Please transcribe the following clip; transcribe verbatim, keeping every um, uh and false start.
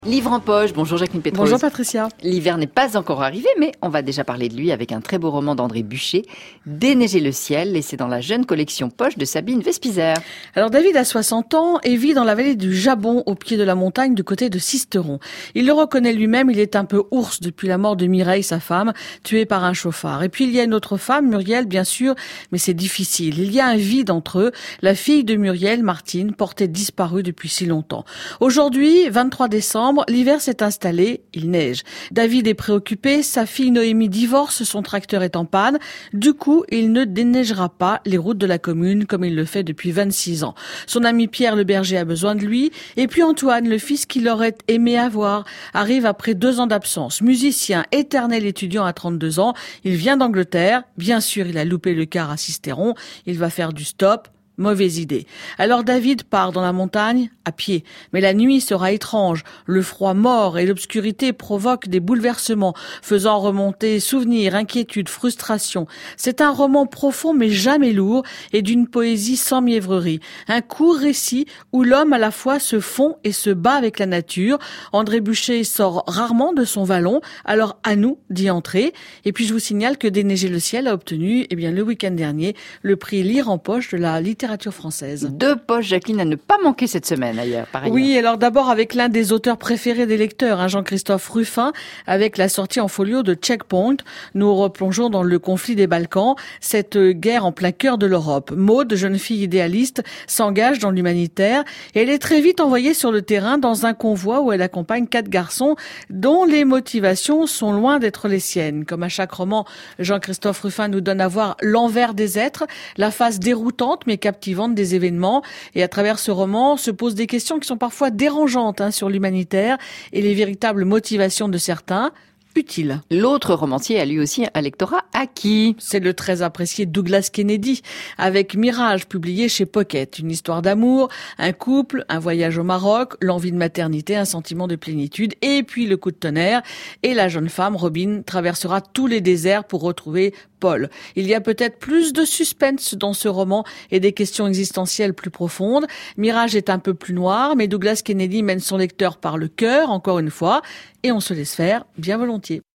Livre en poche, bonjour Jacqueline Pétrose. Bonjour Patricia. L'hiver n'est pas encore arrivé, mais on va déjà parler de lui avec un très beau roman d'André Buchet, Déneiger le ciel, et c'est dans la jeune collection poche de Sabine Vespizer. Alors David a soixante ans et vit dans la vallée du Jabon, au pied de la montagne du côté de Sisteron. Il le reconnaît lui-même, il est un peu ours depuis la mort de Mireille, sa femme, tuée par un chauffard. Et puis il y a une autre femme, Muriel bien sûr, mais c'est difficile. Il y a un vide entre eux. La fille de Muriel, Martine, portée disparue depuis si longtemps. Aujourd'hui, vingt-trois décembre, l'hiver s'est installé, il neige. David est préoccupé, sa fille Noémie divorce, son tracteur est en panne. Du coup, il ne déneigera pas les routes de la commune comme il le fait depuis vingt-six ans. Son ami Pierre le berger a besoin de lui. Et puis Antoine, le fils qu'il aurait aimé avoir, arrive après deux ans d'absence. Musicien, éternel étudiant à trente-deux ans. Il vient d'Angleterre. Bien sûr, il a loupé le car à Sisteron. Il va faire du stop. Mauvaise idée. Alors David part dans la montagne à pied. Mais la nuit sera étrange. Le froid mord et l'obscurité provoquent des bouleversements, faisant remonter souvenirs, inquiétudes, frustrations. C'est un roman profond mais jamais lourd et d'une poésie sans mièvrerie. Un court récit où l'homme à la fois se fond et se bat avec la nature. André Buchet sort rarement de son vallon, alors à nous d'y entrer. Et puis je vous signale que Déneiger le ciel a obtenu, eh bien, le week-end dernier, le prix Lire en poche de la littérature française. Deux poches, Jacqueline, à ne pas manquer cette semaine ailleurs, par ailleurs. Oui, alors d'abord avec l'un des auteurs préférés des lecteurs, hein, Jean-Christophe Ruffin, avec la sortie en folio de Checkpoint. Nous replongeons dans le conflit des Balkans, cette guerre en plein cœur de l'Europe. Maude, jeune fille idéaliste, s'engage dans l'humanitaire et elle est très vite envoyée sur le terrain dans un convoi où elle accompagne quatre garçons dont les motivations sont loin d'être les siennes. Comme à chaque roman, Jean-Christophe Ruffin nous donne à voir l'envers des êtres, la face déroutante mais captivante des événements. Et à travers ce roman se posent des questions qui sont parfois dérangeantes hein, sur l'humanitaire et les véritables motivations de certains. Utile. L'autre romancier a lui aussi un lectorat acquis. C'est le très apprécié Douglas Kennedy, avec Mirage, publié chez Pocket. Une histoire d'amour, un couple, un voyage au Maroc, l'envie de maternité, un sentiment de plénitude, et puis le coup de tonnerre. Et la jeune femme, Robin, traversera tous les déserts pour retrouver Paul. Il y a peut-être plus de suspense dans ce roman et des questions existentielles plus profondes. Mirage est un peu plus noir, mais Douglas Kennedy mène son lecteur par le cœur, encore une fois, et on se laisse faire bien volontiers.